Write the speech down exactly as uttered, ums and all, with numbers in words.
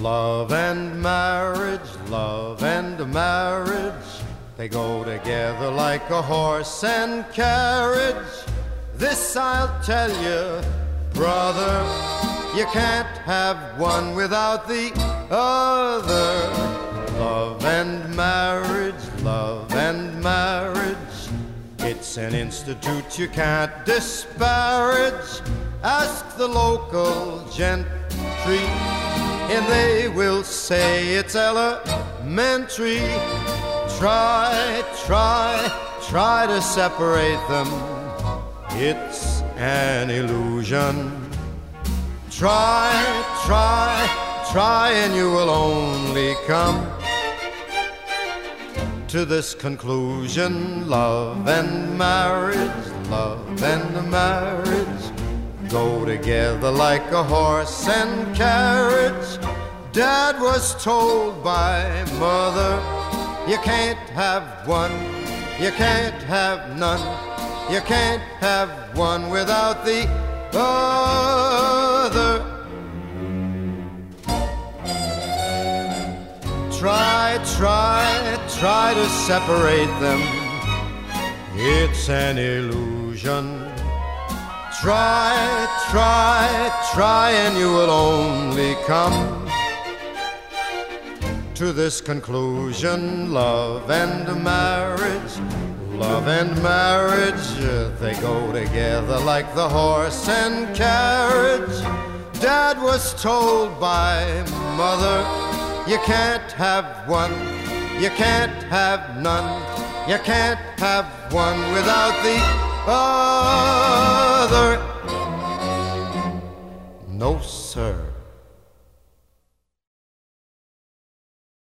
Love and marriage, love and marriage, they go together like a horse and carriage. This I'll tell you, brother, you can't have one without the other. Love and marriage, love and marriage, it's an institute you can't disparage. Ask the local gentry, and they will say it's elementary. Try, try, try to separate them, it's an illusion. Try, try, try, and you will only come to this conclusion. Love and marriage, love and marriage, go together like a horse and carriage. Dad was told by mother, you can't have one, you can't have none, you can't have one without the other. Try, try, try to separate them, it's an illusion. Try, try, try, and you will only come to this conclusion. Love and marriage, love and marriage, they go together like the horse and carriage. Dad was told by mother, you can't have one, you can't have none, you can't have one without the other. No, sir.